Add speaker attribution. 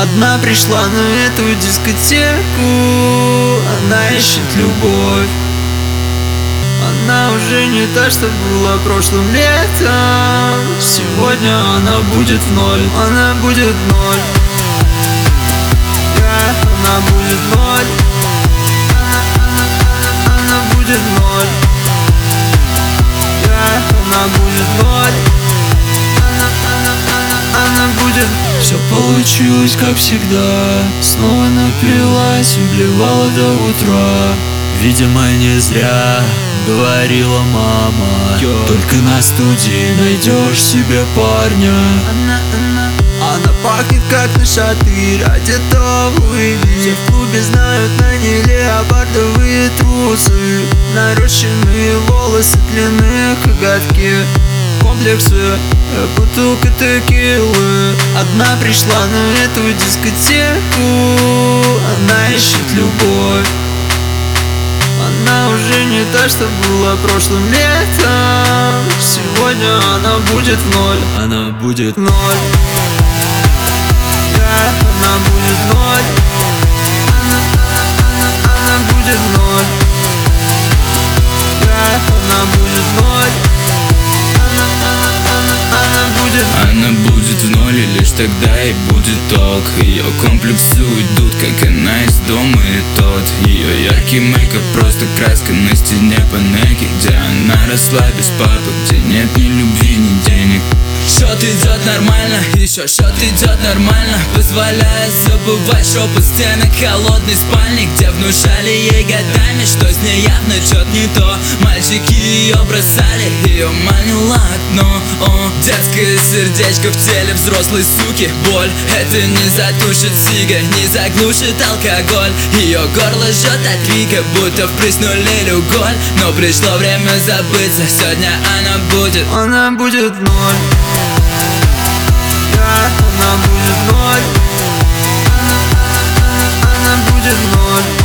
Speaker 1: Одна пришла на эту дискотеку, она ищет любовь. Она уже не та, что была прошлым летом. Сегодня она будет в ноль. Она будет в ноль. Она будет в ноль. Она будет в ноль. Она будет в ноль. Она будет. Все получилось как всегда. Снова напилась и блевала до утра. Видимо, не зря говорила мама: только на студии найдешь себе парня. Она пахнет как на шатырь, одета в Луи. Все в клубе знают на ней леопардовые трусы, нарощенные волосы, длинные коготки, комплексы, бутылка текилы. Одна пришла на эту дискотеку, она ищет любовь. Она уже не та, что была прошлым летом. Сегодня она будет в ноль. Она будет в ноль. Она будет в ноль. Она будет в ноль. Она будет в ноль.
Speaker 2: Она будет в ноль, и лишь тогда и будет толк. Ее комплексы уйдут, как она из дома и тот. Ее яркий мейкап просто краска на стене панельки, где она росла без папы, где нет ни любви, ни денег. Счет идет нормально, еще счет идет нормально, позволяя забывать шепот стенок холодной спальни, где внушали ей годами, что с ней явно что-то не то. Мальчики ее бросали, ее манило окно. Детское сердечко в теле взрослой суки. Боль это не затушит сига, не заглушит алкоголь. Ее горло жжет от крика, будто впрыснули уголь. Но пришло время забыться, сегодня она будет.
Speaker 1: Она будет в ноль. Она будет в ноль. Она будет в ноль.